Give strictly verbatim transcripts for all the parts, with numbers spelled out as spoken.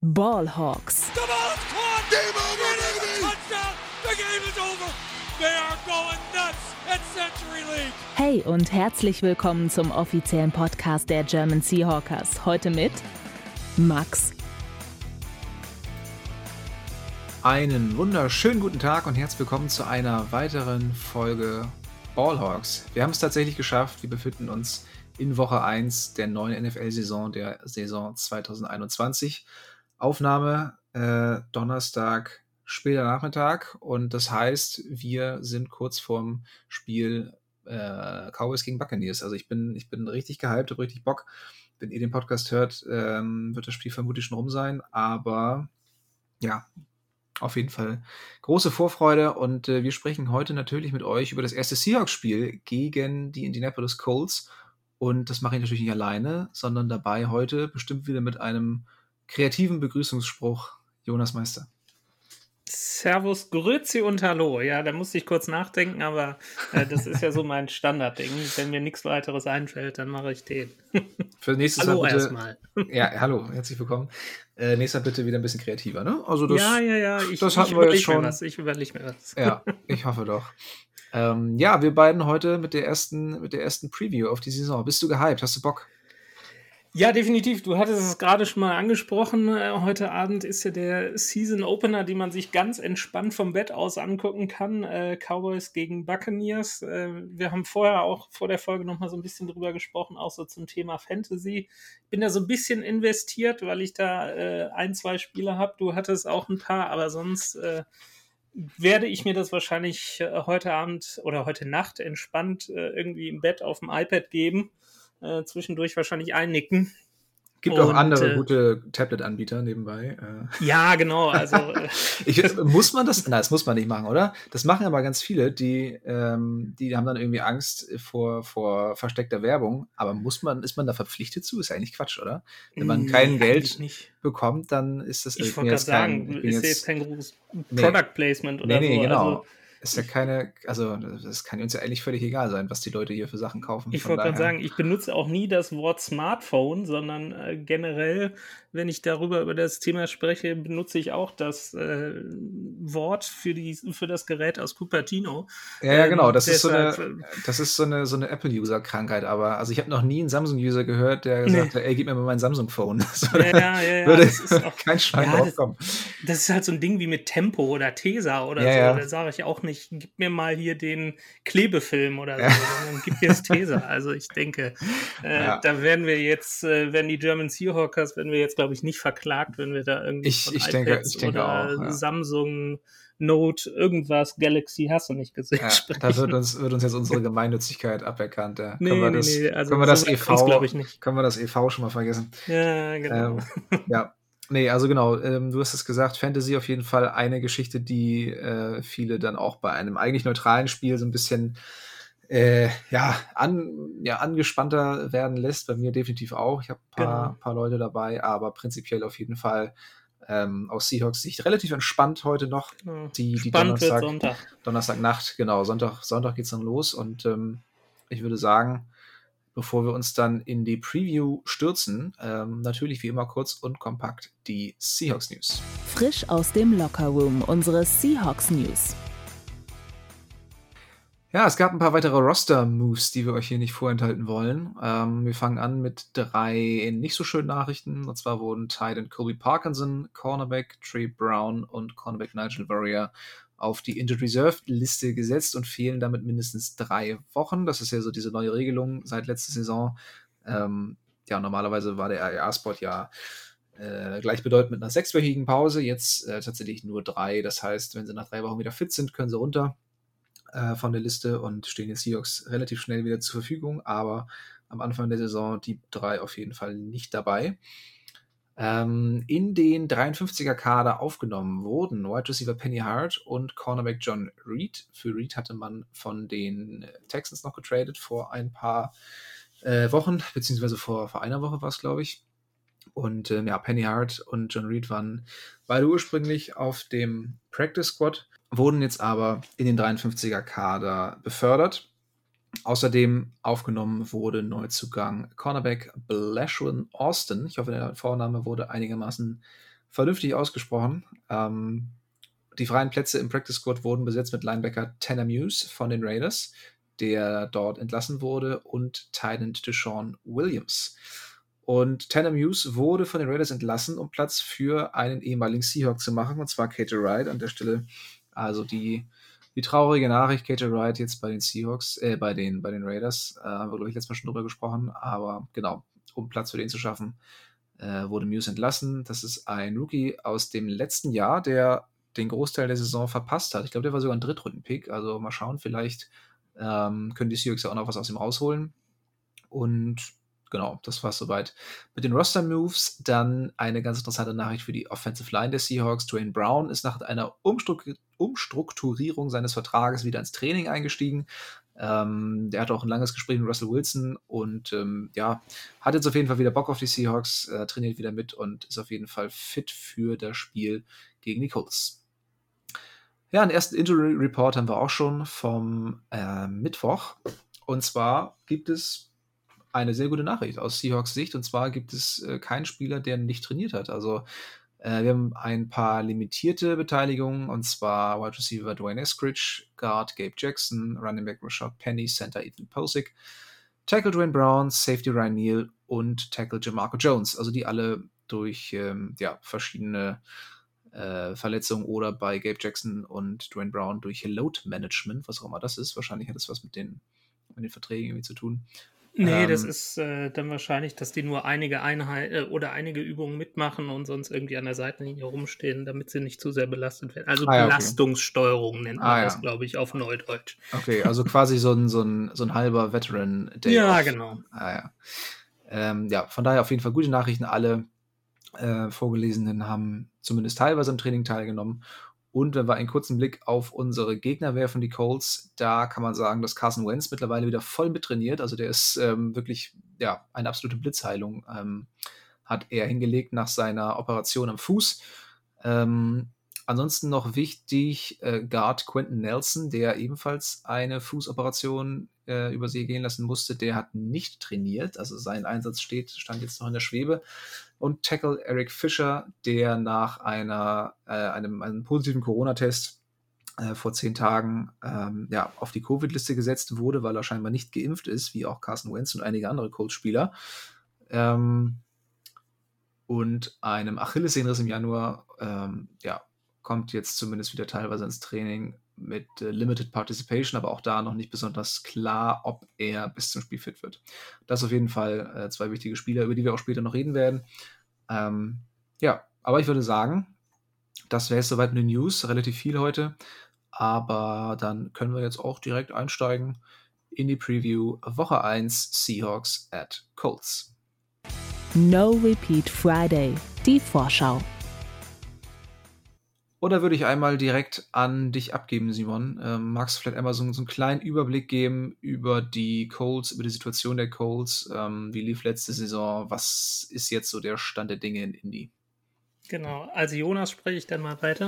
Ballhawks. The ball is caught. Game over, baby. Touchdown. The game is over. They are going nuts at Century League. Hey und herzlich willkommen zum offiziellen Podcast der German Seahawkers. Heute mit Max. Einen wunderschönen guten Tag und herzlich willkommen zu einer weiteren Folge Ballhawks. Wir haben es tatsächlich geschafft. Wir befinden uns in Woche eins der neuen N F L-Saison, der Saison zwanzig einundzwanzig. Aufnahme äh, Donnerstag, später Nachmittag, und das heißt, wir sind kurz vorm Spiel äh, Cowboys gegen Buccaneers. Also ich bin, ich bin richtig gehypt, habe richtig Bock. Wenn ihr den Podcast hört, ähm, wird das Spiel vermutlich schon rum sein, aber ja, auf jeden Fall große Vorfreude, und äh, wir sprechen heute natürlich mit euch über das erste Seahawks-Spiel gegen die Indianapolis Colts, und das mache ich natürlich nicht alleine, sondern dabei heute bestimmt wieder mit einem kreativen Begrüßungsspruch Jonas Meister. Servus, Grüezi und Hallo. Ja, da musste ich kurz nachdenken, aber äh, das ist ja so mein Standardding. Wenn mir nichts weiteres einfällt, dann mache ich den. Für nächstes Hallo Mal bitte, erstmal. Ja, hallo, herzlich willkommen. Äh, nächstes Mal bitte wieder ein bisschen kreativer, ne? Also das, ja, ja, ja. Ich, das ich hatten wir jetzt überlege schon. mir was. Ich überlege mir was. Ja, ich hoffe doch. ähm, ja, wir beiden heute mit der ersten, mit der ersten Preview auf die Saison. Bist du gehypt? Hast du Bock? Ja, definitiv. Du hattest es gerade schon mal angesprochen. Heute Abend ist ja der Season Opener, den man sich ganz entspannt vom Bett aus angucken kann. Äh, Cowboys gegen Buccaneers. Äh, wir haben vorher auch vor der Folge noch mal so ein bisschen drüber gesprochen, auch so zum Thema Fantasy. Ich bin da so ein bisschen investiert, weil ich da äh, ein, zwei Spiele habe. Du hattest auch ein paar, aber sonst äh, werde ich mir das wahrscheinlich äh, heute Abend oder heute Nacht entspannt äh, irgendwie im Bett auf dem iPad geben. Äh, zwischendurch wahrscheinlich einnicken. Gibt und, auch andere äh, gute Tablet-Anbieter nebenbei. Äh. Ja, genau. Also äh, ich, muss man das? Nein, das muss man nicht machen, oder? Das machen aber ganz viele, die, ähm, die haben dann irgendwie Angst vor, vor versteckter Werbung. Aber muss man, ist man da verpflichtet zu? Ist ja eigentlich Quatsch, oder? Wenn man kein nee, Geld nicht. bekommt, dann ist das. Ich wollte gerade sagen, ist jetzt, jetzt kein großes nee, Product Placement oder nee, nee, so. Genau. Also, ist ja keine, also das kann uns ja eigentlich völlig egal sein, was die Leute hier für Sachen kaufen. Ich wollte gerade sagen, ich benutze auch nie das Wort Smartphone, sondern äh, generell, wenn ich darüber über das Thema spreche, benutze ich auch das äh, Wort für, die, für das Gerät aus Cupertino. Ja, ja, genau. Das ähm, ist so deshalb, eine, das ist so eine, so eine Apple-User-Krankheit. Aber also ich habe noch nie einen Samsung-User gehört, der gesagt Nee. hat, ey, gib mir mal mein Samsung-Phone. So, Ja, ja, ja, ja, würde das ist auch- kein Schwein ja, drauf das- kommen. Das ist halt so ein Ding wie mit Tempo oder Tesa oder Ja, so. ja. Da sage ich auch nicht, gib mir mal hier den Klebefilm oder Ja. so, sondern gib mir das Tesa. Also ich denke, äh, Ja. da werden wir jetzt, äh, werden die German Seahawkers, werden wir jetzt, glaube ich, nicht verklagt, wenn wir da irgendwie Ich- von ich denke- iPads ich denke oder auch, ja. Samsung Note, irgendwas, Galaxy, hast du nicht gesehen, Ja, sprechen. da wird uns, wird uns jetzt unsere Gemeinnützigkeit aberkannt. Ja. Nee, können wir nee, das, nee, also können wir so das weit E kommt's, V, glaub ich, nicht. können wir das E V schon mal vergessen? Ja, genau. Ähm, ja, nee, also genau, ähm, du hast es gesagt, Fantasy auf jeden Fall eine Geschichte, die äh, viele dann auch bei einem eigentlich neutralen Spiel so ein bisschen äh, ja, an, ja, angespannter werden lässt. Bei mir definitiv auch. Ich habe ein paar, Genau. paar Leute dabei, aber prinzipiell auf jeden Fall ähm, aus Seahawks Sicht relativ entspannt heute noch. Ja. Die, die Spannend wird Donnerstag, Sonntag. Donnerstagnacht, genau, Sonntag, Sonntag geht's dann los, und ähm, ich würde sagen, bevor wir uns dann in die Preview stürzen, ähm, natürlich wie immer kurz und kompakt die Seahawks News. Frisch aus dem Lockerroom, unsere Seahawks News. Ja, es gab ein paar weitere Roster-Moves, die wir euch hier nicht vorenthalten wollen. Ähm, wir fangen an mit drei nicht so schönen Nachrichten. Und zwar wurden Tight End Colby Parkinson, Cornerback Trey Brown und Cornerback Nigel Warrior auf die Injured Reserve-Liste gesetzt und fehlen damit mindestens drei Wochen. Das ist ja so diese neue Regelung seit letzter Saison. Ähm, ja, normalerweise war der R E A-Spot ja äh, gleichbedeutend mit einer sechswöchigen Pause. Jetzt äh, tatsächlich nur drei. Das heißt, wenn sie nach drei Wochen wieder fit sind, können sie runter von der Liste und stehen den Seahawks relativ schnell wieder zur Verfügung, aber am Anfang der Saison die drei auf jeden Fall nicht dabei. Ähm, in den dreiundfünfziger Kader aufgenommen wurden Wide Receiver Penny Hart und Cornerback John Reed. Für Reed hatte man von den Texans noch getradet vor ein paar äh, Wochen, beziehungsweise vor, vor einer Woche war es, glaube ich. Und ähm, ja, Penny Hart und John Reed waren beide ursprünglich auf dem Practice Squad, wurden jetzt aber in den dreiundfünfziger Kader befördert. Außerdem aufgenommen wurde Neuzugang Cornerback Blashwan Austin. Ich hoffe, der Vorname wurde einigermaßen vernünftig ausgesprochen. Ähm, die freien Plätze im Practice Squad wurden besetzt mit Linebacker Tanner Muse von den Raiders, der dort entlassen wurde, und Tight End Deshaun Williams. Und Tanner Muse wurde von den Raiders entlassen, um Platz für einen ehemaligen Seahawk zu machen, und zwar K J Wright. An der Stelle also die, die traurige Nachricht, K J Wright jetzt bei den Seahawks, äh, bei den, bei den Raiders, äh, haben wir, glaube ich, letztes Mal schon drüber gesprochen, aber genau, um Platz für den zu schaffen, äh, wurde Muse entlassen. Das ist ein Rookie aus dem letzten Jahr, der den Großteil der Saison verpasst hat. Ich glaube, der war sogar ein Drittrunden-Pick, also mal schauen, vielleicht ähm, können die Seahawks ja auch noch was aus ihm rausholen. Und genau, das war es soweit mit den Roster-Moves. Dann eine ganz interessante Nachricht für die Offensive Line der Seahawks. Dwayne Brown ist nach einer Umstru- Umstrukturierung seines Vertrages wieder ins Training eingestiegen. Ähm, der hatte auch ein langes Gespräch mit Russell Wilson und ähm, ja, hat jetzt auf jeden Fall wieder Bock auf die Seahawks, äh, trainiert wieder mit und ist auf jeden Fall fit für das Spiel gegen die Colts. Ja, einen ersten Injury Report haben wir auch schon vom äh, Mittwoch. Und zwar gibt es eine sehr gute Nachricht aus Seahawks Sicht. Und zwar gibt es äh, keinen Spieler, der nicht trainiert hat. Also äh, wir haben ein paar limitierte Beteiligungen. Und zwar Wide Receiver Dwayne Eskridge, Guard Gabe Jackson, Running Back Rashad Penny, Center Ethan Posick, Tackle Dwayne Brown, Safety Ryan Neal und Tackle Jamarco Jones. Also die alle durch ähm, ja, verschiedene Äh, Verletzung oder bei Gabe Jackson und Dwayne Brown durch Load Management, was auch immer das ist. Wahrscheinlich hat das was mit den, mit den Verträgen irgendwie zu tun. Nee, ähm, das ist äh, dann wahrscheinlich, dass die nur einige Einheiten äh, oder einige Übungen mitmachen und sonst irgendwie an der Seitenlinie rumstehen, damit sie nicht zu sehr belastet werden. Also ah, ja, okay. Belastungssteuerung nennt man ah, das, ja. glaube ich, auf Neudeutsch. Okay, also quasi so ein, so ein, so ein halber Veteran-Day. Ja, genau. Ah, ja. Ähm, ja, von daher auf jeden Fall gute Nachrichten. Alle Äh, Vorgelesenen haben zumindest teilweise im Training teilgenommen. Und wenn wir einen kurzen Blick auf unsere Gegner werfen, die Colts, da kann man sagen, dass Carson Wentz mittlerweile wieder voll mittrainiert. Also der ist ähm, wirklich ja, eine absolute Blitzheilung, ähm, hat er hingelegt nach seiner Operation am Fuß. Ähm, ansonsten noch wichtig, äh, Guard Quentin Nelson, der ebenfalls eine Fußoperation äh, über sich gehen lassen musste, der hat nicht trainiert. Also sein Einsatz steht, stand jetzt noch in der Schwebe. Und Tackle Eric Fisher, der nach einer, äh, einem, einem positiven Corona-Test äh, vor zehn Tagen ähm, ja, auf die Covid-Liste gesetzt wurde, weil er scheinbar nicht geimpft ist, wie auch Carson Wentz und einige andere Colts-Spieler. Ähm, und einem Achillessehnenriss im Januar, ähm, ja, kommt jetzt zumindest wieder teilweise ins Training mit äh, Limited Participation, aber auch da noch nicht besonders klar, ob er bis zum Spiel fit wird. Das auf jeden Fall äh, zwei wichtige Spieler, über die wir auch später noch reden werden. Ähm, ja, aber ich würde sagen, das wäre es soweit mit den News, relativ viel heute, aber dann können wir jetzt auch direkt einsteigen in die Preview Woche eins Seahawks at Colts. No Repeat Friday, die Vorschau. Oder würde ich einmal direkt an dich abgeben, Simon? Ähm, magst du vielleicht einmal so, so einen kleinen Überblick geben über die Colts, über die Situation der Colts? Ähm, wie lief letzte Saison? Was ist jetzt so der Stand der Dinge in Indy? Genau, also Jonas spreche ich dann mal weiter.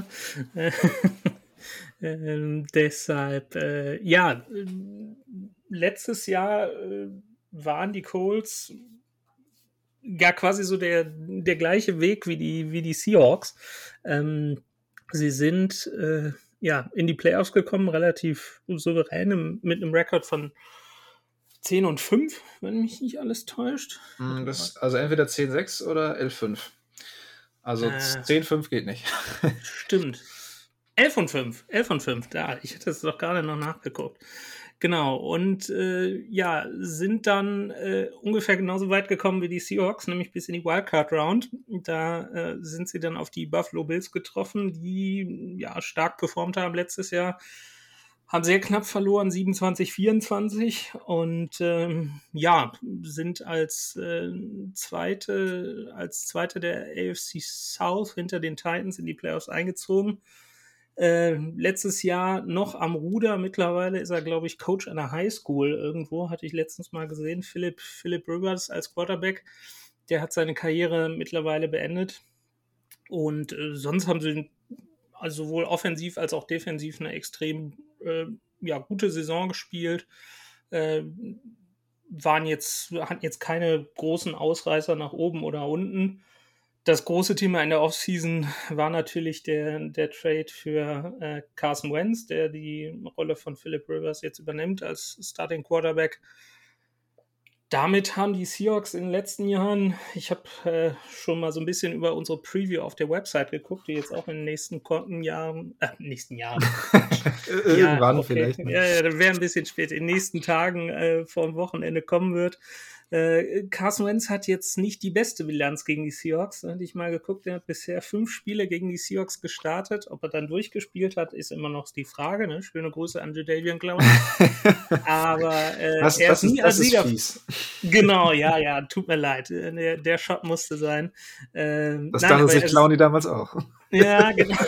ähm, deshalb, äh, ja, letztes Jahr äh, waren die Colts ja quasi so der, der gleiche Weg wie die, wie die Seahawks. Ähm, sie sind äh, ja in die Playoffs gekommen, relativ souverän im, mit einem Rekord von zehn und fünf, wenn mich nicht alles täuscht. Mm, das, also entweder zehn sechs oder elf fünf. Also äh, zehn fünf geht nicht. Stimmt. elf und fünf. elf und fünf, da. Ich hätte es doch gerade noch nachgeguckt. Genau, und äh, ja, sind dann äh, ungefähr genauso weit gekommen wie die Seahawks, nämlich bis in die Wildcard-Round. Da äh, sind sie dann auf die Buffalo Bills getroffen, die ja stark performt haben letztes Jahr, haben sehr knapp verloren, siebenundzwanzig vierundzwanzig, und ähm, ja, sind als äh, zweite, als zweite der A F C South hinter den Titans in die Playoffs eingezogen. Äh, letztes Jahr noch am Ruder, mittlerweile ist er, glaube ich, Coach an der Highschool irgendwo, hatte ich letztens mal gesehen, Philip, Philip Rivers als Quarterback, der hat seine Karriere mittlerweile beendet, und äh, sonst haben sie also sowohl offensiv als auch defensiv eine extrem äh, ja, gute Saison gespielt, äh, waren jetzt, hatten jetzt keine großen Ausreißer nach oben oder unten. das große Thema in der Offseason war natürlich der, der Trade für äh, Carson Wentz, der die Rolle von Philip Rivers jetzt übernimmt als Starting Quarterback. Damit haben die Seahawks in den letzten Jahren, ich habe äh, schon mal so ein bisschen über unsere Preview auf der Website geguckt, die jetzt auch in den nächsten Kon- Jahren, äh, nächsten Jahren. Irgendwann ja, okay. vielleicht. Ne? Ja, ja, das wäre ein bisschen spät, in den nächsten Tagen äh, vor dem Wochenende kommen wird. Äh, Carson Wentz hat jetzt nicht die beste Bilanz gegen die Seahawks. Da hatte ich mal geguckt, er hat bisher fünf Spiele gegen die Seahawks gestartet. Ob er dann durchgespielt hat, ist immer noch die Frage. Ne? Schöne Grüße an Jadavion Clowney. Aber äh, das, er das ist nie ist, als das Sieger. Ist fies. Genau, ja, ja, tut mir leid. Der, der Shot musste sein. Ähm, das nein, dachte aber sich er ist- Clowny damals auch. Ja, genau.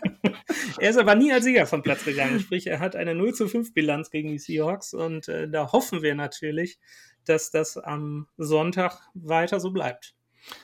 Er ist aber nie als Sieger vom Platz gegangen. Sprich, er hat eine null zu fünf Bilanz gegen die Seahawks und äh, da hoffen wir natürlich, dass das am Sonntag weiter so bleibt.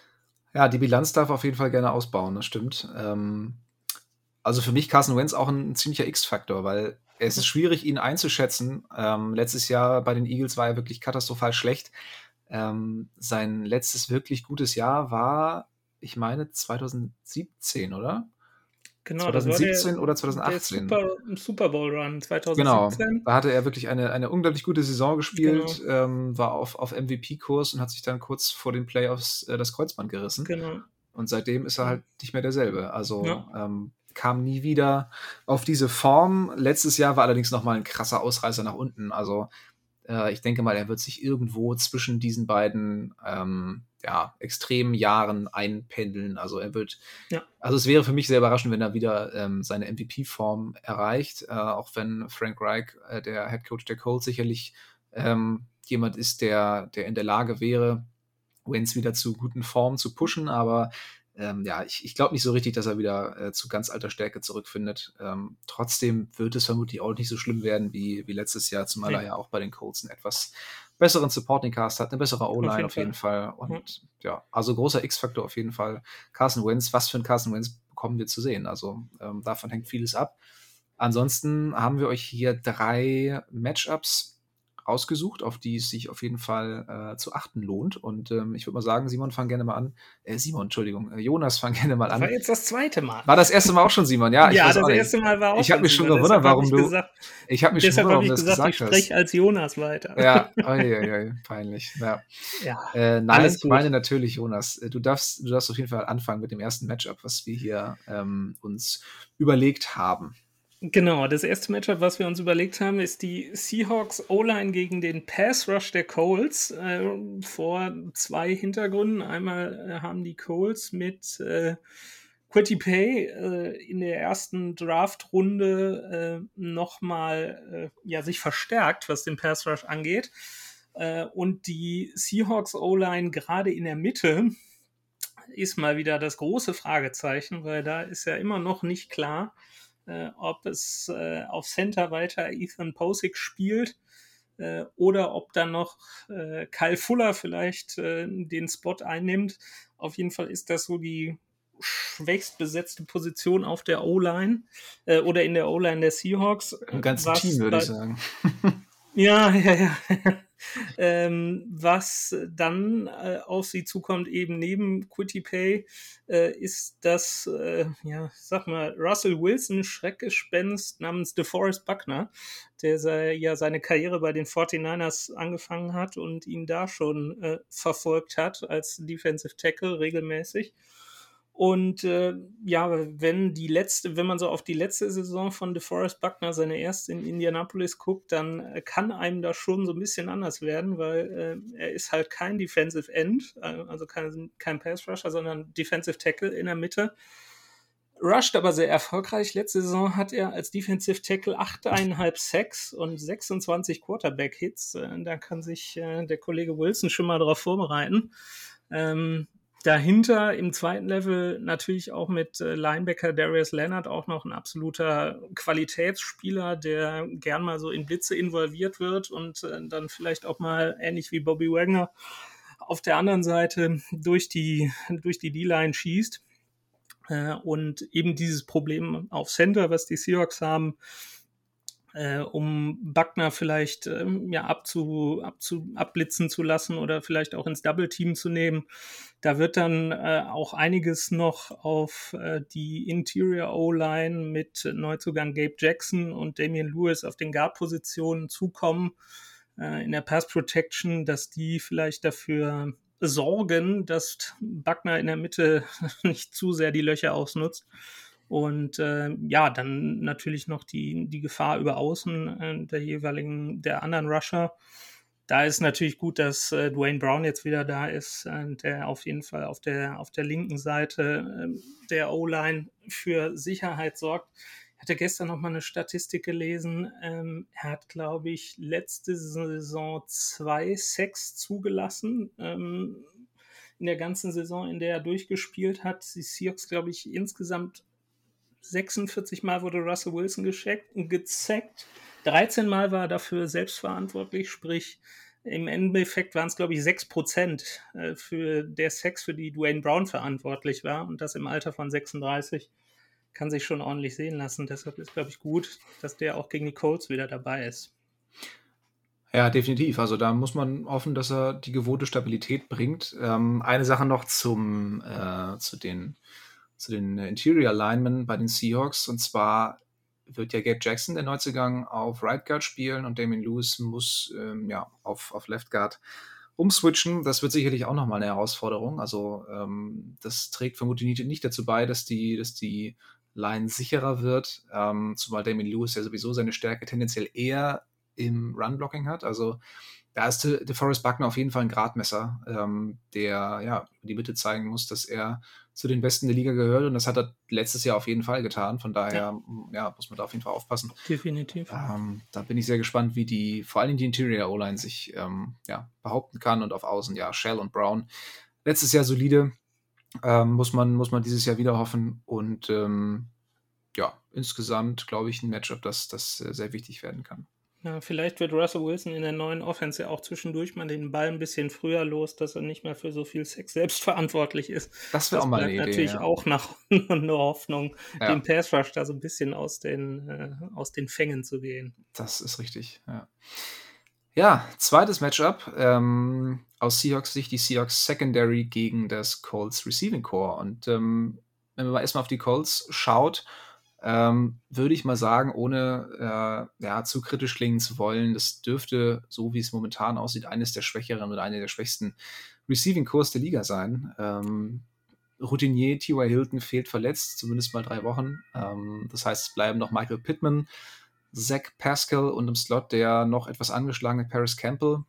Ja, die Bilanz darf auf jeden Fall gerne ausbauen, das stimmt. Ähm, also für mich Carson Wentz auch ein, ein ziemlicher X-Faktor, weil es ist schwierig, ihn einzuschätzen. Ähm, letztes Jahr bei den Eagles war er wirklich katastrophal schlecht. Ähm, sein letztes wirklich gutes Jahr war, ich meine, zwanzig siebzehn, oder? Genau, zwanzig siebzehn das war oder der, zwanzig der achtzehn. Super, Super Bowl Run zwanzig Genau, siebzehn. da hatte er wirklich eine, eine unglaublich gute Saison gespielt, Genau. ähm, war auf, auf M V P-Kurs und hat sich dann kurz vor den Playoffs äh, das Kreuzband gerissen. Genau. Und seitdem ist er halt nicht mehr derselbe. Also Ja. ähm, kam nie wieder auf diese Form. Letztes Jahr war allerdings nochmal ein krasser Ausreißer nach unten. Also äh, ich denke mal, er wird sich irgendwo zwischen diesen beiden ähm, ja, extremen Jahren einpendeln. Also er wird, Ja. also es wäre für mich sehr überraschend, wenn er wieder ähm, seine M V P-Form erreicht, äh, auch wenn Frank Reich, äh, der Head Coach der Colts, sicherlich ähm, jemand ist, der, der in der Lage wäre, Wentz wieder zu guten Formen zu pushen, aber ähm, ja, ich, ich glaube nicht so richtig, dass er wieder äh, zu ganz alter Stärke zurückfindet. Ähm, trotzdem wird es vermutlich auch nicht so schlimm werden wie, wie letztes Jahr, zumal Nee. er ja auch bei den Colts einen etwas besseren Supporting Cast hat, eine bessere O-Line jeden auf jeden Fall. Und Mhm. ja, also großer X-Faktor auf jeden Fall. Carson Wentz, was für ein Carson Wentz bekommen wir zu sehen? Also ähm, davon hängt vieles ab. Ansonsten haben wir euch hier drei Matchups rausgesucht, auf die es sich auf jeden Fall äh, zu achten lohnt. Und ähm, ich würde mal sagen, Simon, fang gerne mal an. Äh, Simon, Entschuldigung, äh, Jonas, fang gerne mal Das an. war jetzt das zweite Mal. War das erste Mal auch schon Simon? Ja, ich ja, weiß das auch nicht. erste Mal war auch Ich habe mich schon Simon. gewundert, Deshalb hab warum ich du. Gesagt, Ich habe mich schon deshalb gewundert, habe warum ich du das gesagt, ich gesagt hast. spreche als Jonas weiter. Ja, oi, oi, oi, peinlich. Ja. Ja, Äh, nein, alles ich gut. meine natürlich, Jonas, äh, du darfst, du darfst auf jeden Fall anfangen mit dem ersten Matchup, was wir hier ähm, uns überlegt haben. Genau, das erste Matchup, was wir uns überlegt haben, ist die Seahawks O-Line gegen den Pass Rush der Colts. Äh, vor zwei Hintergründen. Einmal äh, haben die Colts mit äh, Kwity Paye äh, in der ersten Draft-Runde äh, nochmal äh, ja, sich verstärkt, was den Pass Rush angeht. Äh, und die Seahawks O-Line gerade in der Mitte ist mal wieder das große Fragezeichen, weil da ist ja immer noch nicht klar, äh, ob es äh, auf Center weiter Ethan Posick spielt äh, oder ob dann noch äh, Kyle Fuller vielleicht äh, den Spot einnimmt. Auf jeden Fall ist das so die schwächst besetzte Position auf der O-Line äh, oder in der O-Line der Seahawks. Im ganzen was Team, würde bei- ich sagen. Ja, ja, ja. ähm, was dann äh, auf sie zukommt, eben neben Kwity Paye, äh, ist das, äh, ja, sag mal, Russell Wilson Schreckgespenst namens DeForest Buckner, der sei, ja seine Karriere bei den forty-niners angefangen hat und ihn da schon äh, verfolgt hat als Defensive Tackle regelmäßig. Und äh, ja, wenn die letzte, wenn man so auf die letzte Saison von DeForest Buckner, seine erste in Indianapolis, guckt, dann äh, kann einem das schon so ein bisschen anders werden, weil äh, er ist halt kein Defensive End, äh, also kein, kein Pass Rusher, sondern Defensive Tackle in der Mitte. Rusht aber sehr erfolgreich. Letzte Saison hat er als Defensive Tackle acht Komma fünf Sacks und sechsundzwanzig Quarterback-Hits. Äh, da kann sich äh, der Kollege Wilson schon mal darauf vorbereiten. Ähm, Dahinter im zweiten Level natürlich auch mit äh, Linebacker Darius Leonard auch noch ein absoluter Qualitätsspieler, der gern mal so in Blitze involviert wird und äh, dann vielleicht auch mal ähnlich wie Bobby Wagner auf der anderen Seite durch die, durch die D-Line schießt. Äh, und eben dieses Problem auf Center, was die Seahawks haben, äh, um Buckner vielleicht ähm, ja, abzu, abzu, abblitzen zu lassen oder vielleicht auch ins Double-Team zu nehmen. Da wird dann äh, auch einiges noch auf äh, die Interior O-Line mit Neuzugang Gabe Jackson und Damian Lewis auf den Guard-Positionen zukommen äh, in der Pass-Protection, dass die vielleicht dafür sorgen, dass Buckner in der Mitte nicht zu sehr die Löcher ausnutzt. Und äh, ja, dann natürlich noch die, die Gefahr über Außen äh, der jeweiligen, der anderen Rusher. Da ist natürlich gut, dass äh, Dwayne Brown jetzt wieder da ist, äh, der auf jeden Fall auf der, auf der linken Seite äh, der O-Line für Sicherheit sorgt. Ich hatte gestern noch mal eine Statistik gelesen. Ähm, er hat, glaube ich, letzte Saison zwei Sacks zugelassen. Ähm, in der ganzen Saison, in der er durchgespielt hat. Die Seahawks, glaube ich, insgesamt sechsundvierzig Mal wurde Russell Wilson gescheckt, gezackt. dreizehn Mal war er dafür selbstverantwortlich, sprich im Endeffekt waren es, glaube ich, sechs Prozent für der Sacks, für die Dwayne Brown verantwortlich war, und das im Alter von sechsunddreißig. Kann sich schon ordentlich sehen lassen. Deshalb ist, glaube ich, gut, dass der auch gegen die Colts wieder dabei ist. Ja, definitiv. Also da muss man hoffen, dass er die gewohnte Stabilität bringt. Ähm, eine Sache noch zum, äh, zu den zu den Interior Linemen bei den Seahawks, und zwar wird ja Gabe Jackson, der Neuzugang, auf Right Guard spielen und Damian Lewis muss ähm, ja, auf, auf Left Guard umswitchen. Das wird sicherlich auch nochmal eine Herausforderung. Also ähm, das trägt vermutlich nicht, nicht dazu bei, dass die, dass die Line sicherer wird, ähm, zumal Damian Lewis ja sowieso seine Stärke tendenziell eher im Run-Blocking hat. Also da ist De- DeForest Buckner auf jeden Fall ein Gradmesser, ähm, der ja die Mitte zeigen muss, dass er zu den Besten der Liga gehört, und das hat er letztes Jahr auf jeden Fall getan. Von daher ja. Ja, muss man da auf jeden Fall aufpassen. Definitiv. Ähm, da bin ich sehr gespannt, wie die, vor allem die Interior O-Line sich ähm, ja, behaupten kann, und auf Außen, ja, Shell und Brown. Letztes Jahr solide, ähm, muss man, muss man dieses Jahr wieder hoffen, und ähm, ja, insgesamt glaube ich ein Matchup, das, das sehr wichtig werden kann. Ja, vielleicht wird Russell Wilson in der neuen Offense ja auch zwischendurch mal den Ball ein bisschen früher los, dass er nicht mehr für so viel Sex selbst verantwortlich ist. Das wäre auch mal eine Idee. Natürlich ja. auch nach eine Hoffnung, Ja. dem Pass Rush da so ein bisschen aus den, äh, aus den Fängen zu gehen. Das ist richtig, ja. Ja, zweites Matchup, ähm, aus Seahawks Sicht, die Seahawks Secondary gegen das Colts Receiving Core. Und ähm, wenn man erstmal auf die Colts schaut, ähm, würde ich mal sagen, ohne äh, ja, zu kritisch klingen zu wollen, das dürfte, so wie es momentan aussieht, eines der schwächeren oder eine der schwächsten Receiving Cores der Liga sein. Ähm, Routinier T Y. Hilton fehlt verletzt, zumindest mal drei Wochen. Ähm, das heißt, es bleiben noch Michael Pittman, Zach Pascal und im Slot der noch etwas angeschlagene Paris Campbell.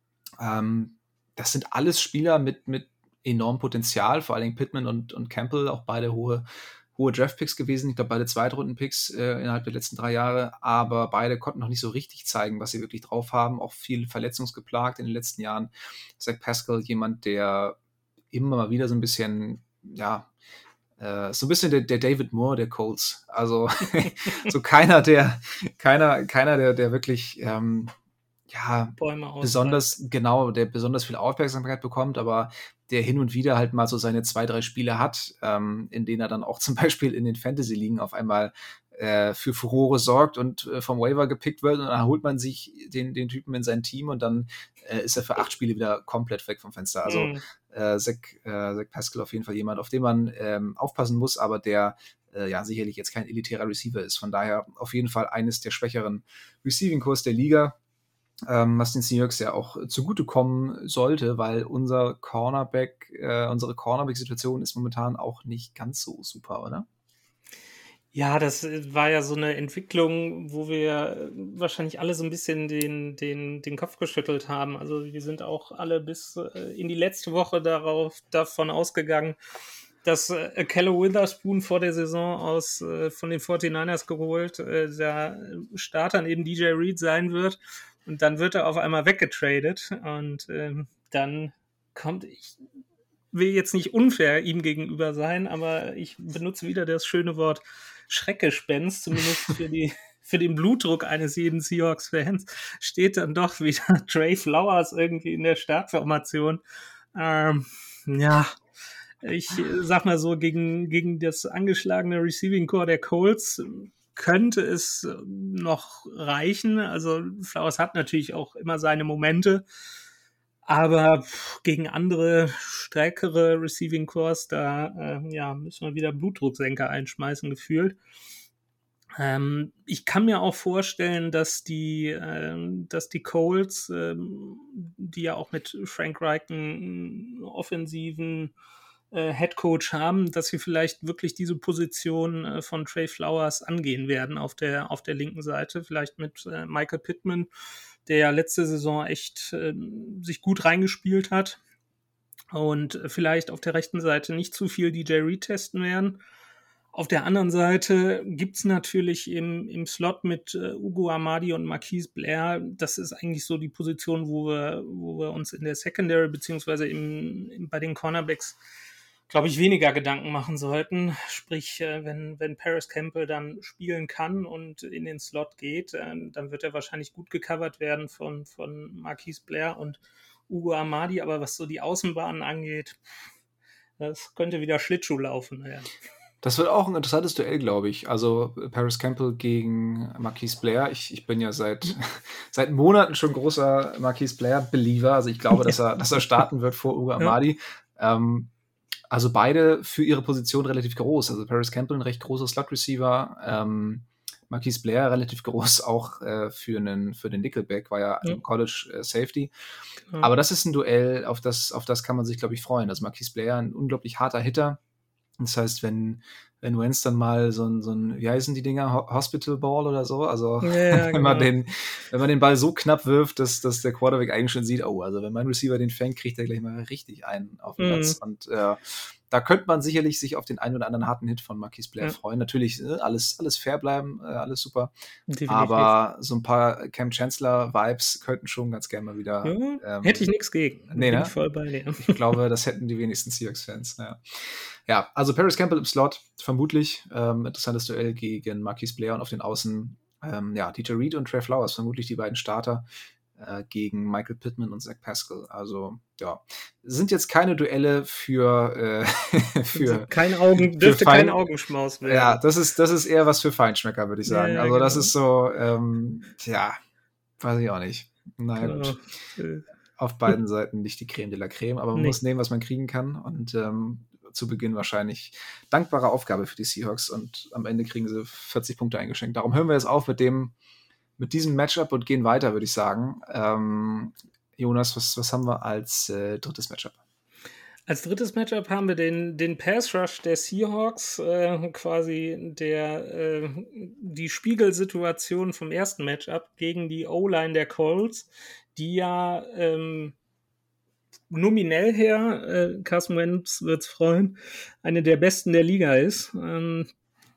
Ähm, das sind alles Spieler mit, mit enormem Potenzial, vor allem Pittman und, und Campbell, auch beide hohe, hohe Draft-Picks gewesen. Ich glaube, beide Zweitrunden-Picks äh, innerhalb der letzten drei Jahre, aber beide konnten noch nicht so richtig zeigen, was sie wirklich drauf haben. Auch viel verletzungsgeplagt in den letzten Jahren. Zach Pascal, jemand, der immer mal wieder so ein bisschen, ja, Uh, so ein bisschen der, der David Moore der Colts. Also so keiner, der, keiner, keiner, der, der wirklich ähm, ja, besonders, genau, der besonders viel Aufmerksamkeit bekommt, aber der hin und wieder halt mal so seine zwei, drei Spiele hat, ähm, in denen er dann auch zum Beispiel in den Fantasy-Ligen auf einmal äh, für Furore sorgt und äh, vom Waiver gepickt wird, und dann holt man sich den, den Typen in sein Team, und dann äh, ist er für acht Spiele wieder komplett weg vom Fenster. Also mhm. äh, Zach, äh, Zach Pascal auf jeden Fall jemand, auf den man ähm, aufpassen muss, aber der äh, ja sicherlich jetzt kein elitärer Receiver ist. Von daher auf jeden Fall eines der schwächeren Receiving-Cores der Liga, ähm, was den Seahawks ja auch zugutekommen sollte, weil unser Cornerback, äh, unsere Cornerback-Situation ist momentan auch nicht ganz so super, oder? Ja, das war ja so eine Entwicklung, wo wir wahrscheinlich alle so ein bisschen den, den, den Kopf geschüttelt haben. Also wir sind auch alle bis in die letzte Woche darauf, davon ausgegangen, dass äh, Kello Witherspoon vor der Saison aus äh, von den forty-niners geholt, äh, der Starter neben D J Reed sein wird. Und dann wird er auf einmal weggetradet. Und ähm, dann kommt, ich will jetzt nicht unfair ihm gegenüber sein, aber ich benutze wieder das schöne Wort Schreckgespenst, zumindest für die für den Blutdruck eines jeden Seahawks-Fans, steht dann doch wieder Trey Flowers irgendwie in der Startformation. Ähm, ja, ich sag mal so, gegen, gegen das angeschlagene Receiving Core der Colts könnte es noch reichen. Also Flowers hat natürlich auch immer seine Momente, aber gegen andere, stärkere Receiving Cores, da äh, ja, müssen wir wieder Blutdrucksenker einschmeißen, gefühlt. Ähm, ich kann mir auch vorstellen, dass die, äh, dass die Colts, äh, die ja auch mit Frank Reich einen offensiven äh, Headcoach haben, dass sie vielleicht wirklich diese Position äh, von Trey Flowers angehen werden auf der, auf der linken Seite, vielleicht mit äh, Michael Pittman, der ja letzte Saison echt äh, sich gut reingespielt hat und vielleicht auf der rechten Seite nicht zu viel D J Reed testen werden. Auf der anderen Seite gibt's natürlich im, im Slot mit äh, Ugo Amadi und Marquise Blair, das ist eigentlich so die Position, wo wir, wo wir uns in der Secondary beziehungsweise im, im, bei den Cornerbacks, glaube ich, weniger Gedanken machen sollten. Sprich, äh, wenn, wenn Paris Campbell dann spielen kann und in den Slot geht, äh, dann wird er wahrscheinlich gut gecovert werden von, von Marquise Blair und Ugo Amadi. Aber was so die Außenbahnen angeht, das könnte wieder Schlittschuh laufen. Ja. Das wird auch ein interessantes Duell, glaube ich. Also Paris Campbell gegen Marquise Blair. Ich, ich bin ja seit, seit Monaten schon großer Marquise Blair-Believer. Also ich glaube, dass er, dass er starten wird vor Ugo Amadi. Ja. Ähm, also beide für ihre Position relativ groß. Also Paris Campbell ein recht großer Slot-Receiver. Ähm, Marquise Blair relativ groß, auch äh, für, einen, für den Nickelback, war ja, ja. im College äh, Safety. Genau. Aber das ist ein Duell, auf das, auf das kann man sich, glaube ich, freuen. Also Marquise Blair, ein unglaublich harter Hitter. Das heißt, wenn, wenn Wentz dann mal so ein, so ein, wie heißen die Dinger, Hospital Ball oder so, also ja, ja, wenn, genau. man den, wenn man den Ball so knapp wirft, dass, dass der Quarterback eigentlich schon sieht, oh, also wenn mein Receiver den fängt, kriegt er gleich mal richtig einen auf den Platz. Mhm. Und äh, da könnte man sicherlich sich auf den einen oder anderen harten Hit von Marquise Blair ja. freuen. Natürlich äh, alles, alles fair bleiben, äh, alles super. Definitiv. Aber so ein paar Cam Chancellor-Vibes könnten schon ganz gerne mal wieder. Ja, ähm, hätte ich nichts gegen. Nee, Bin ne? ich voll bei dir. Ich glaube, das hätten die wenigsten Seahawks-Fans. Ja. Ja, also Paris Campbell im Slot, vermutlich. Ähm, interessantes Duell gegen Marquise Blair und auf den Außen, ähm, ja, D J Reed und Trey Flowers, vermutlich die beiden Starter äh, gegen Michael Pittman und Zach Pascal. Also, ja, sind jetzt keine Duelle für, äh, für kein Augen, dürfte für kein Augenschmaus werden. Ja, das ist, das ist eher was für Feinschmecker, würde ich sagen. Ja, ja, also, genau. Das ist so, ähm, ja, weiß ich auch nicht. Naja, genau. gut. Auf beiden Seiten nicht die Creme de la Creme, aber man nee. muss nehmen, was man kriegen kann. Und ähm, zu Beginn wahrscheinlich dankbare Aufgabe für die Seahawks und am Ende kriegen sie vierzig Punkte eingeschenkt. Darum hören wir jetzt auf mit dem, mit diesem Matchup und gehen weiter, würde ich sagen. Ähm, Jonas, was, was haben wir als äh, drittes Matchup? Als drittes Matchup haben wir den, den Pass Rush der Seahawks, äh, quasi der, äh, die Spiegelsituation vom ersten Matchup gegen die O-Line der Colts, die ja ähm, nominell her, äh, Carson Wentz wird's freuen, eine der besten der Liga ist. Ähm,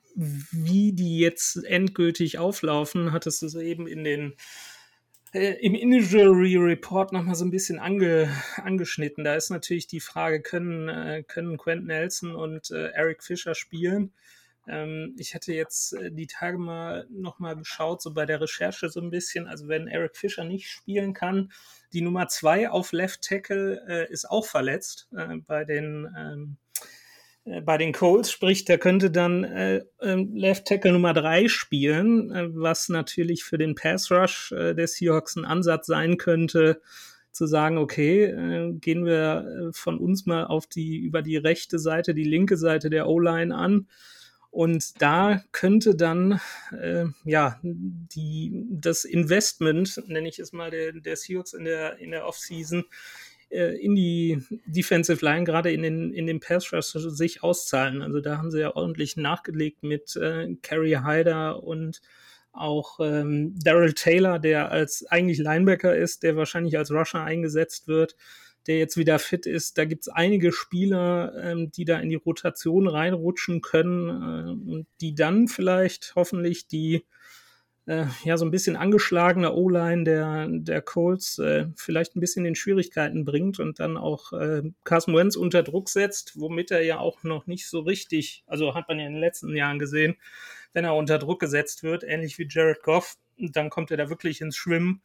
wie die jetzt endgültig auflaufen, hattest du es eben in den äh, im Injury Report nochmal so ein bisschen ange, angeschnitten. Da ist natürlich die Frage, können, äh, können Quentin Nelson und äh, Eric Fisher spielen? Ähm, ich hatte jetzt äh, die Tage mal nochmal geschaut, so bei der Recherche so ein bisschen, also wenn Eric Fisher nicht spielen kann, die Nummer zwei auf Left Tackle äh, ist auch verletzt äh, bei den ähm, äh, bei den Colts, sprich, der könnte dann äh, äh, Left Tackle Nummer drei spielen, äh, was natürlich für den Pass Rush äh, der Seahawks ein Ansatz sein könnte, zu sagen, okay, äh, gehen wir äh, von uns mal auf die über die rechte Seite, die linke Seite der O-Line an. Und da könnte dann äh, ja die das Investment, nenne ich es mal, der, der Seahawks in der in der Offseason äh, in die Defensive Line, gerade in den in den Pass Rush sich auszahlen. Also da haben sie ja ordentlich nachgelegt mit äh, Kerry Hyder und auch ähm, Darrell Taylor, der als eigentlich Linebacker ist, der wahrscheinlich als Rusher eingesetzt wird, der jetzt wieder fit ist. Da gibt es einige Spieler, ähm, die da in die Rotation reinrutschen können äh, und die dann vielleicht hoffentlich die äh, ja so ein bisschen angeschlagene O-Line der, der Colts äh, vielleicht ein bisschen in Schwierigkeiten bringt und dann auch äh, Carson Wentz unter Druck setzt, womit er ja auch noch nicht so richtig, also hat man ja in den letzten Jahren gesehen, wenn er unter Druck gesetzt wird, ähnlich wie Jared Goff, dann kommt er da wirklich ins Schwimmen.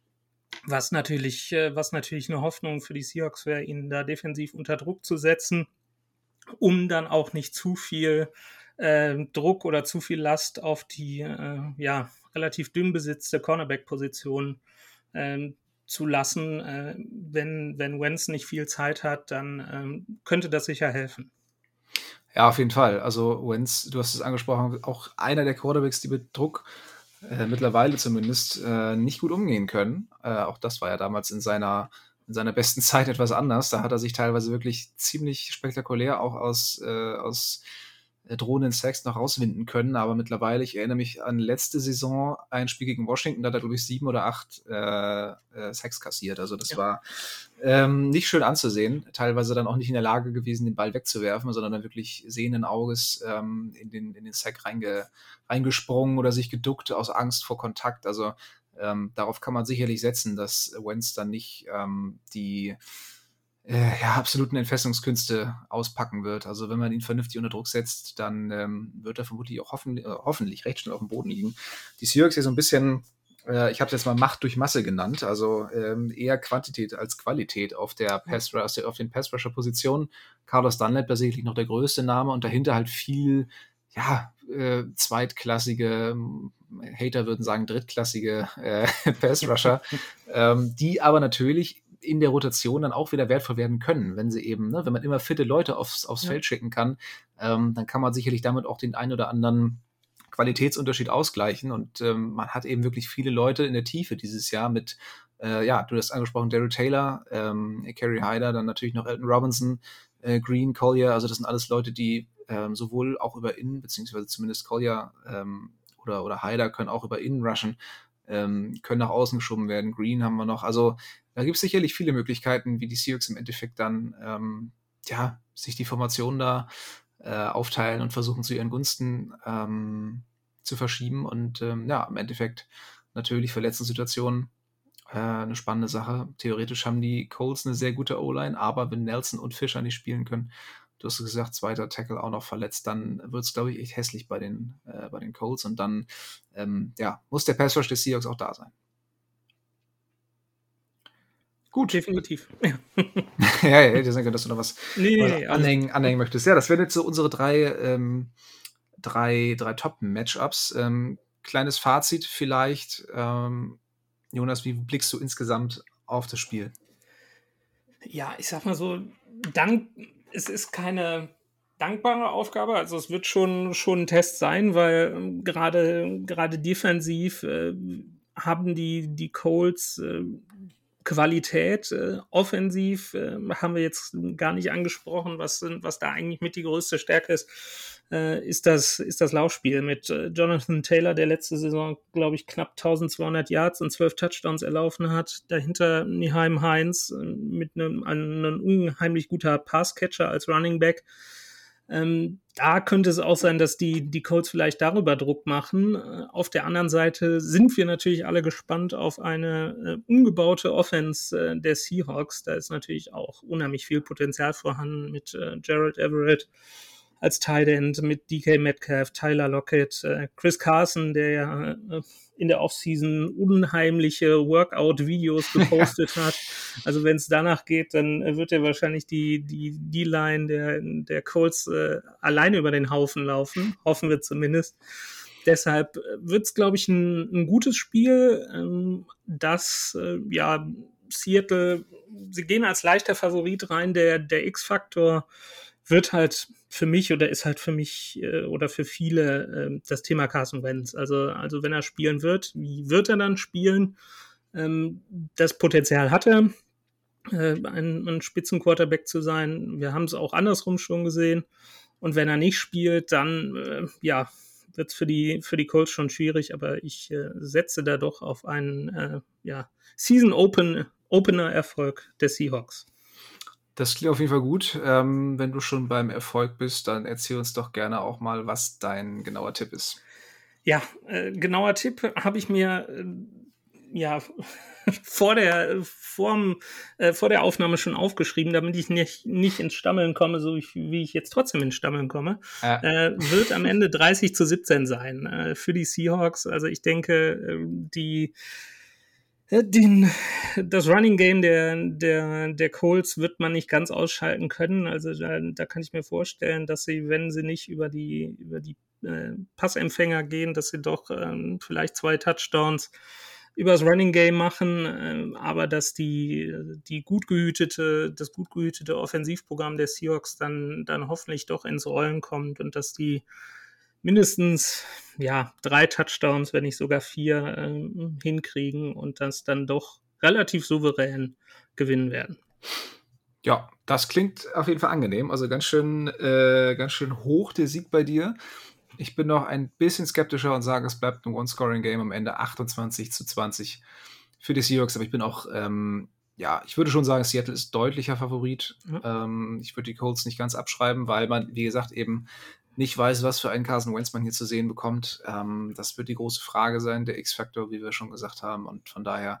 Was natürlich, was natürlich eine Hoffnung für die Seahawks wäre, ihn da defensiv unter Druck zu setzen, um dann auch nicht zu viel äh, Druck oder zu viel Last auf die äh, ja, relativ dünn besetzte Cornerback-Position äh, zu lassen. Äh, wenn, wenn Wentz nicht viel Zeit hat, dann äh, könnte das sicher helfen. Ja, auf jeden Fall. Also Wentz, du hast es angesprochen, auch einer der Quarterbacks, die mit Druck äh, mittlerweile zumindest äh, nicht gut umgehen können. Äh, auch das war ja damals in seiner, in seiner besten Zeit etwas anders. Da hat er sich teilweise wirklich ziemlich spektakulär auch aus, äh, aus äh, drohenden Sacks noch rauswinden können. Aber mittlerweile, ich erinnere mich an letzte Saison, ein Spiel gegen Washington, da hat er, glaube ich, sieben oder acht äh, äh, Sacks kassiert. Also das ja. war ähm, nicht schön anzusehen. Teilweise dann auch nicht in der Lage gewesen, den Ball wegzuwerfen, sondern dann wirklich sehenden Auges ähm, in den, in den Sack reinge, reingesprungen oder sich geduckt aus Angst vor Kontakt. Also ähm, darauf kann man sicherlich setzen, dass Wentz dann nicht ähm, die äh, ja, absoluten Entfesselungskünste auspacken wird. Also wenn man ihn vernünftig unter Druck setzt, dann ähm, wird er vermutlich auch hoffen, äh, hoffentlich recht schnell auf dem Boden liegen. Die Seahawks hier so ein bisschen, äh, ich habe es jetzt mal Macht durch Masse genannt, also ähm, eher Quantität als Qualität auf der Pass auf den Pass-Rusher-Positionen. Carlos Dunlap da sicherlich noch der größte Name und dahinter halt viel, ja, äh, zweitklassige, Hater würden sagen drittklassige äh, Pass-Rusher, ähm, die aber natürlich in der Rotation dann auch wieder wertvoll werden können, wenn sie eben, ne, wenn man immer fitte Leute aufs, aufs ja. Feld schicken kann, ähm, dann kann man sicherlich damit auch den einen oder anderen Qualitätsunterschied ausgleichen und ähm, man hat eben wirklich viele Leute in der Tiefe dieses Jahr mit, äh, ja, du hast angesprochen, Darryl Taylor, ähm, Kerry Hyder, dann natürlich noch Elton Robinson, äh, Green, Collier, also das sind alles Leute, die ähm, sowohl auch über Innen, beziehungsweise zumindest Collier ähm, oder, oder Hyder können auch über Innen rushen, ähm, können nach außen geschoben werden, Green haben wir noch, also da gibt es sicherlich viele Möglichkeiten, wie die Seahawks im Endeffekt dann ähm, ja, sich die Formationen da äh, aufteilen und versuchen zu ihren Gunsten ähm, zu verschieben. Und ähm, ja, im Endeffekt natürlich verletzten Situationen äh, eine spannende Sache. Theoretisch haben die Colts eine sehr gute O-Line, aber wenn Nelson und Fischer nicht spielen können, du hast gesagt, zweiter Tackle auch noch verletzt, dann wird es, glaube ich, echt hässlich bei den, äh, bei den Colts. Und dann ähm, ja, muss der Pass Rush des Seahawks auch da sein. Gut. Definitiv. Ja, ja, ja, ich denke, dass du noch was, nee, was nee, anhängen, anhängen möchtest. Ja, das wären jetzt so unsere drei, ähm, drei, drei Top-Matchups. Ähm, kleines Fazit vielleicht. Ähm, Jonas, wie blickst du insgesamt auf das Spiel? Ja, ich sag mal so, dank, es ist keine dankbare Aufgabe, also es wird schon, schon ein Test sein, weil ähm, gerade, gerade defensiv äh, haben die, die Colts äh, Qualität, äh, offensiv äh, haben wir jetzt gar nicht angesprochen, was, was da eigentlich mit die größte Stärke ist, äh, ist, das, ist das Laufspiel mit äh, Jonathan Taylor, der letzte Saison, glaube ich, knapp eintausendzweihundert Yards und zwölf Touchdowns erlaufen hat. Dahinter Nyheim Hines äh, mit einem, einem unheimlich guter Passcatcher als Running Back. Ähm, da könnte es auch sein, dass die, die Colts vielleicht darüber Druck machen. Äh, auf der anderen Seite sind wir natürlich alle gespannt auf eine äh, umgebaute Offense äh, der Seahawks. Da ist natürlich auch unheimlich viel Potenzial vorhanden mit äh, Gerald Everett als Tight End, mit D K Metcalf, Tyler Lockett, äh, Chris Carson, der ja äh, in der Offseason unheimliche Workout-Videos gepostet hat. Also wenn es danach geht, dann wird er wahrscheinlich die die die Line der der Colts äh, alleine über den Haufen laufen, hoffen wir zumindest. Deshalb wird es, glaube ich, ein, ein gutes Spiel, ähm, das äh, ja Seattle, sie gehen als leichter Favorit rein, der der X-Faktor wird halt für mich oder ist halt für mich äh, oder für viele äh, das Thema Carson Wentz. Also, also wenn er spielen wird, wie wird er dann spielen? Ähm, das Potenzial hat er, äh, ein, ein Spitzenquarterback zu sein. Wir haben es auch andersrum schon gesehen. Und wenn er nicht spielt, dann äh, ja, wird es für die, für die Colts schon schwierig. Aber ich äh, setze da doch auf einen äh, ja, Season-Opener-Erfolg der Seahawks. Das klingt auf jeden Fall gut. Ähm, wenn du schon beim Erfolg bist, dann erzähl uns doch gerne auch mal, was dein genauer Tipp ist. Ja, äh, genauer Tipp habe ich mir äh, ja vor der, vorm, äh, vor der Aufnahme schon aufgeschrieben, damit ich nicht, nicht ins Stammeln komme, so wie, wie ich jetzt trotzdem ins Stammeln komme. Ja. Äh, wird am Ende dreißig zu siebzehn sein äh, für die Seahawks. Also ich denke, äh, die Den, das Running Game der, der, der Colts wird man nicht ganz ausschalten können. Also da, da kann ich mir vorstellen, dass sie, wenn sie nicht über die, über die äh, Passempfänger gehen, dass sie doch ähm, vielleicht zwei Touchdowns übers Running Game machen, äh, aber dass die, die gut gehütete, das gut gehütete Offensivprogramm der Seahawks dann, dann hoffentlich doch ins Rollen kommt und dass die mindestens ja drei Touchdowns, wenn nicht sogar vier, äh, hinkriegen und das dann doch relativ souverän gewinnen werden. Ja, das klingt auf jeden Fall angenehm. Also ganz schön, äh, ganz schön hoch der Sieg bei dir. Ich bin noch ein bisschen skeptischer und sage, es bleibt ein One-Scoring-Game am Ende achtundzwanzig zu zwanzig für die Seahawks. Aber ich bin auch, ähm, ja, ich würde schon sagen, Seattle ist deutlicher Favorit. Mhm. Ähm, ich würde die Colts nicht ganz abschreiben, weil man, wie gesagt, eben nicht weiß, was für einen Carson Wentz man hier zu sehen bekommt. Ähm, das wird die große Frage sein, der X-Factor, wie wir schon gesagt haben. Und von daher,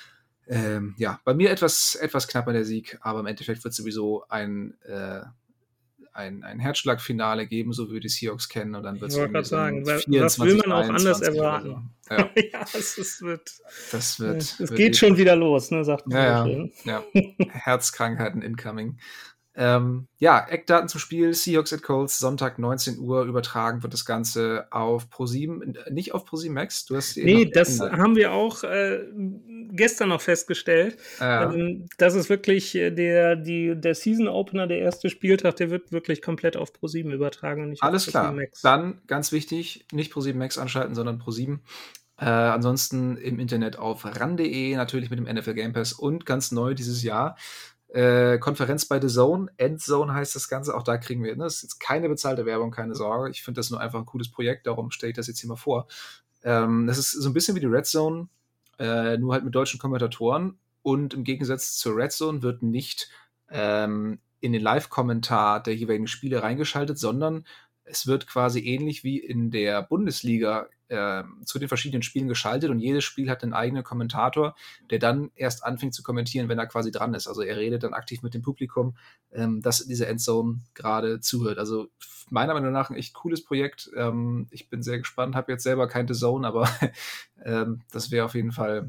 ähm, ja, bei mir etwas, etwas knapper der Sieg, aber im Endeffekt wird sowieso ein, äh, ein, ein Herzschlagfinale geben, so wie wir die Seahawks kennen. Und dann wird es irgendwie so sagen, was will man auch anders erwarten? So. Ja, ja es, es wird. Das wird. Es wird geht schon wieder los, ne? Sagt man ja, so schön. Ja, ja. Herzkrankheiten incoming. Ähm, ja, Eckdaten zum Spiel, Seahawks at Colts, Sonntag neunzehn Uhr, übertragen wird das Ganze auf ProSieben, nicht auf ProSieben Max, du hast Nee, das geändert. Haben wir auch äh, gestern noch festgestellt, ja. ähm, das ist wirklich der, die, der Season Opener, der erste Spieltag, der wird wirklich komplett auf ProSieben übertragen und nicht Alles auf klar, ProSieben Max. Dann ganz wichtig, nicht ProSieben Max anschalten, sondern ProSieben. Äh, ansonsten im Internet auf ran punkt de, natürlich mit dem N F L Game Pass und ganz neu dieses Jahr, Äh, Konferenz bei The Zone, Endzone heißt das Ganze, auch da kriegen wir, ne, das ist jetzt keine bezahlte Werbung, keine Sorge, ich finde das nur einfach ein cooles Projekt, darum stelle ich das jetzt hier mal vor. Ähm, das ist so ein bisschen wie die Red Zone, äh, nur halt mit deutschen Kommentatoren und im Gegensatz zur Red Zone wird nicht ähm, in den Live-Kommentar der jeweiligen Spiele reingeschaltet, sondern es wird quasi ähnlich wie in der Bundesliga äh, zu den verschiedenen Spielen geschaltet und jedes Spiel hat einen eigenen Kommentator, der dann erst anfängt zu kommentieren, wenn er quasi dran ist. Also er redet dann aktiv mit dem Publikum, ähm, das in dieser Endzone gerade zuhört. Also meiner Meinung nach ein echt cooles Projekt. Ähm, ich bin sehr gespannt, habe jetzt selber keine Zone, aber ähm, das wäre auf jeden Fall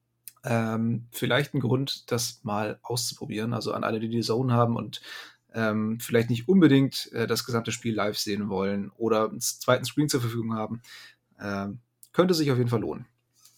ähm, vielleicht ein Grund, das mal auszuprobieren. Also an alle, die die Zone haben und Ähm, vielleicht nicht unbedingt äh, das gesamte Spiel live sehen wollen oder einen zweiten Screen zur Verfügung haben, ähm, könnte sich auf jeden Fall lohnen.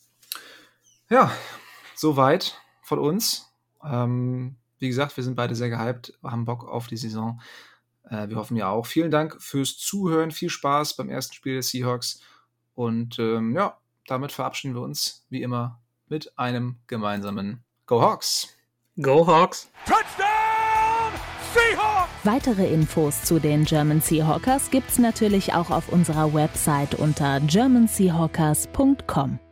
Ja, soweit von uns. Ähm, wie gesagt, wir sind beide sehr gehypt, haben Bock auf die Saison. Äh, wir hoffen ja auch. Vielen Dank fürs Zuhören, viel Spaß beim ersten Spiel der Seahawks und ähm, ja, damit verabschieden wir uns wie immer mit einem gemeinsamen Go Hawks! Go Hawks! Touchdown! Seahawks! Weitere Infos zu den German Seahawkers gibt's natürlich auch auf unserer Website unter german seahawkers punkt com.